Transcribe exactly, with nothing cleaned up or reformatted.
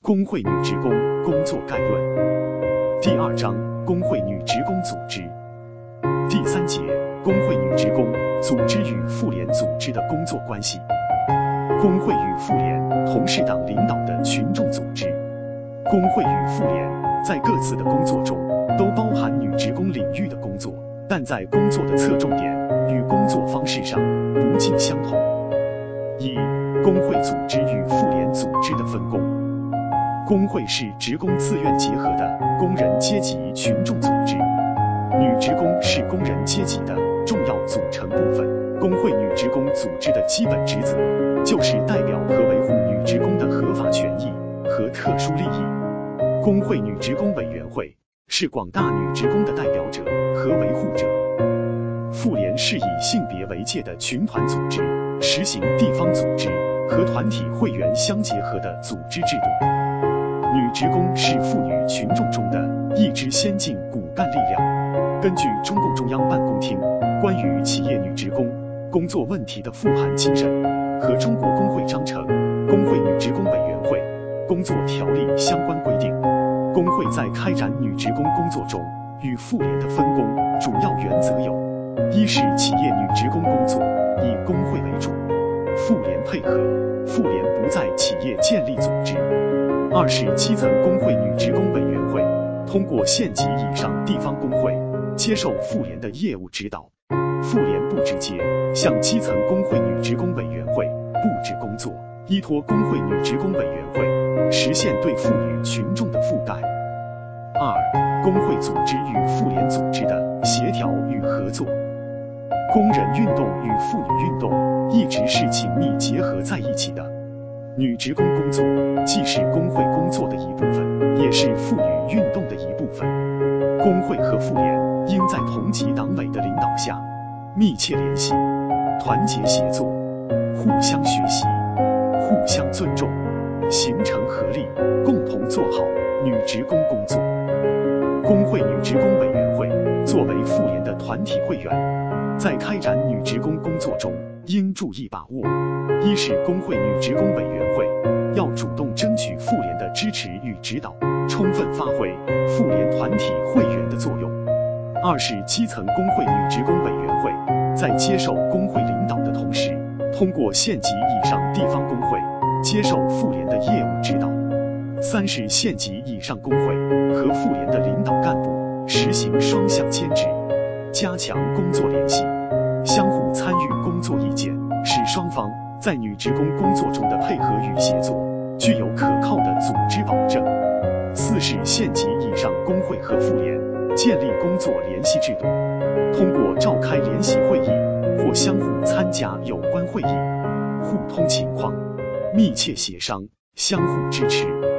工会女职工工作概论第二章工会女职工组织第三节工会女职工组织与妇联组织的工作关系。工会与妇联同是党领导的群众组织，工会与妇联在各自的工作中都包含女职工领域的工作，但在工作的侧重点与工作方式上不尽相同。一、工会组织与妇联组织的分工。工会是职工自愿结合的工人阶级群众组织，女职工是工人阶级的重要组成部分。工会女职工组织的基本职责就是代表和维护女职工的合法权益和特殊利益。工会女职工委员会是广大女职工的代表者和维护者。妇联是以性别为界的群团组织，实行地方组织和团体会员相结合的组织制度。女职工是妇女群众中的一支先进骨干力量。根据中共中央办公厅关于企业女职工工作问题的复函精神和中国工会章程、工会女职工委员会工作条例相关规定，工会在开展女职工工作中与妇联的分工主要原则有：一是企业女职工工作以工会为主，妇联配合，妇联不在企业建立组织；二是基层工会女职工委员会通过县级以上地方工会接受妇联的业务指导，妇联不直接向基层工会女职工委员会布置工作，依托工会女职工委员会实现对妇女群众的覆盖。二、工会组织与妇联组织的协调与合作。工人运动与妇女运动一直是紧密结合在一起的，女职工工作既是工会工作的一部分，也是妇女运动的一部分。工会和妇联应在同级党委的领导下密切联系，团结协作，互相学习，互相尊重，形成合力，共同做好女职工工作。工会女职工委员会作为妇联的团体会员，在开展女职工工作中应注意把握：一是工会女职工委员会要主动争取妇联的支持与指导，充分发挥妇联团体会员的作用；二是基层工会女职工委员会在接受工会领导的同时，通过县级以上地方工会接受妇联的业务指导；三是县级以上工会和妇联的领导干部实行双向牵制，加强工作联系，相互参与工作意见，使双方在女职工工作中的配合与协作具有可靠的组织保证。四是县级以上工会和妇联建立工作联系制度，通过召开联席会议或相互参加有关会议，互通情况，密切协商，相互支持，